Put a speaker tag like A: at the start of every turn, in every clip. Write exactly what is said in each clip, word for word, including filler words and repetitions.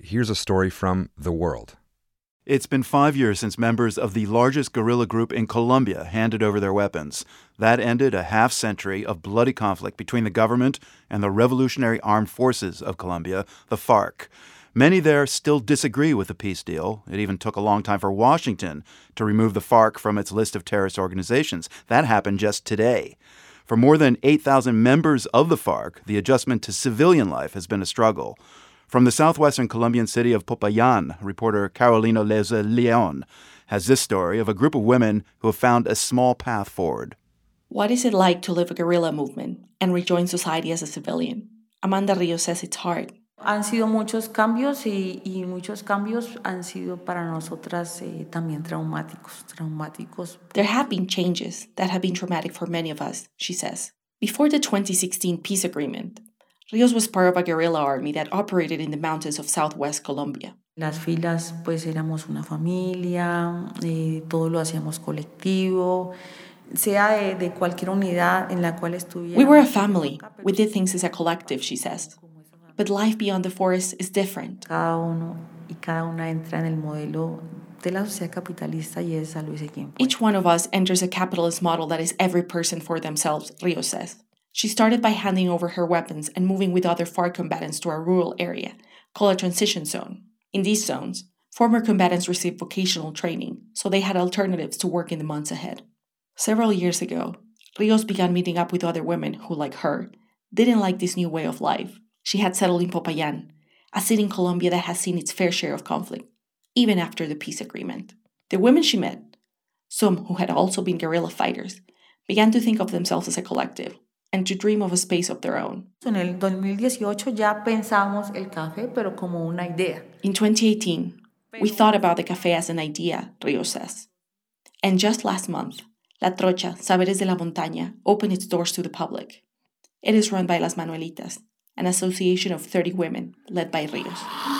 A: here's a story from The World.
B: It's been five years since members of the largest guerrilla group in Colombia handed over their weapons. That ended a half-century of bloody conflict between the government and the Revolutionary Armed Forces of Colombia, the FARC. Many there still disagree with the peace deal. It even took a long time for Washington to remove the FARC from its list of terrorist organizations. That happened just today. For more than eight thousand members of the FARC, the adjustment to civilian life has been a struggle. From the southwestern Colombian city of Popayán, reporter Carolina Leza León has this story of a group of women who have found a small path forward.
C: What is it like to live a guerrilla movement and rejoin society as a civilian? Amanda Rios says it's hard.
D: Han sido muchos cambios y, y muchos cambios han sido para nosotras eh, también traumáticos, traumáticos.
C: There have been changes that have been traumatic for many of us, she says. Before the twenty sixteen peace agreement, Rios was part of a guerrilla army that operated in the mountains of southwest Colombia.
D: Las filas, pues éramos una familia, eh, todo lo hacíamos colectivo, sea de, de cualquier unidad en la cual estuviera.
C: We were a family. We did things as a collective, she says. But life beyond the forest is different.
D: Cada uno y cada una entra en el modelo de la sociedad capitalista y es salvo y se quien puede.
C: Each one of us enters a capitalist model that is every person for themselves, Rios says. She started by handing over her weapons and moving with other FARC combatants to a rural area called a transition zone. In these zones, former combatants received vocational training, so they had alternatives to work in the months ahead. Several years ago, Rios began meeting up with other women who, like her, didn't like this new way of life. She had settled in Popayán, a city in Colombia that has seen its fair share of conflict, even after the peace agreement. The women she met, some who had also been guerrilla fighters, began to think of themselves as a collective and to dream of a space of their own.
D: En el dos mil dieciocho ya pensamos el café, pero como una idea.
C: In twenty eighteen, we thought about the café as an idea, Rios says. And just last month, La Trocha, Saberes de la Montaña, opened its doors to the public. It is run by Las Manuelitas, an association of thirty women led by Rios.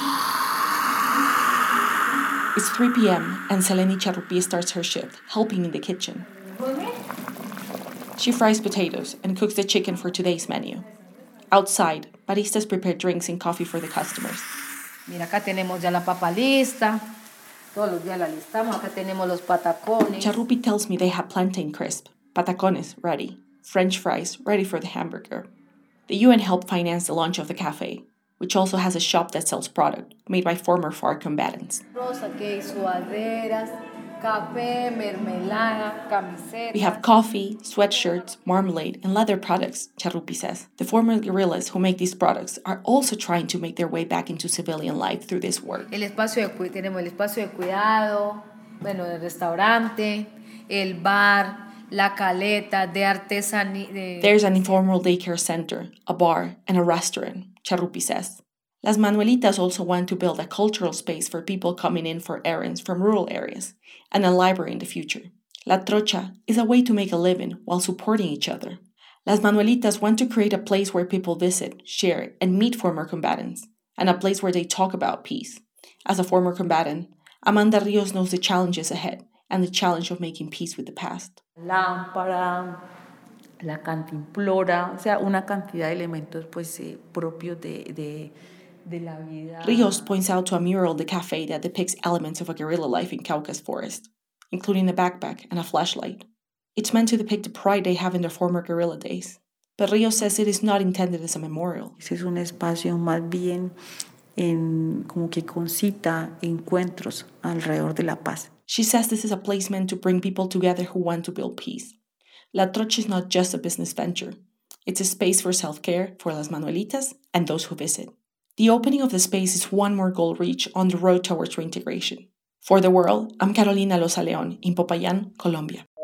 C: It's three p.m. and Seleni Charrupi starts her shift, helping in the kitchen. She fries potatoes and cooks the chicken for today's menu. Outside, baristas prepare drinks and coffee for the customers.
E: Mira, acá tenemos ya la papa lista. Todos los días la listamos. Acá tenemos los patacones.
C: Charrupi tells me they have plantain crisp, patacones ready, French fries ready for the hamburger. The U N helped finance the launch of the cafe, which also has a shop that sells product made by former FARC combatants.
E: Rosa, que sudaderas, café, mermelada, camiseta.
C: We have coffee, sweatshirts, marmalade, and leather products, Charrupi says. The former guerrillas who make these products are also trying to make their way back into civilian life through this work.
E: El espacio de, tenemos el espacio de cuidado, bueno, el restaurante, el bar, La Caleta, de artesanía. De...
C: There's an informal daycare center, a bar, and a restaurant, Charrupi says. Las Manuelitas also want to build a cultural space for people coming in for errands from rural areas, and a library in the future. La Trocha is a way to make a living while supporting each other. Las Manuelitas want to create a place where people visit, share, and meet former combatants, and a place where they talk about peace. As a former combatant, Amanda Rios knows the challenges ahead and the challenge of making peace with the past.
D: Lámpara, la cantimplora, o sea, una cantidad de elementos pues eh, propios de, de, de la vida.
C: Rios points out to a mural in the cafe that depicts elements of a guerrilla life in Caucas forest, including a backpack and a flashlight. It's meant to depict the pride they have in their former guerrilla days. But Rios says it is not intended as a memorial.
D: Ese es un espacio más bien en, como que concita encuentros alrededor de la paz.
C: She says this is a place meant to bring people together who want to build peace. La Trocha is not just a business venture. It's a space for self-care for Las Manuelitas and those who visit. The opening of the space is one more goal reached on the road towards reintegration. For The World, I'm Carolina Loza León in Popayán, Colombia.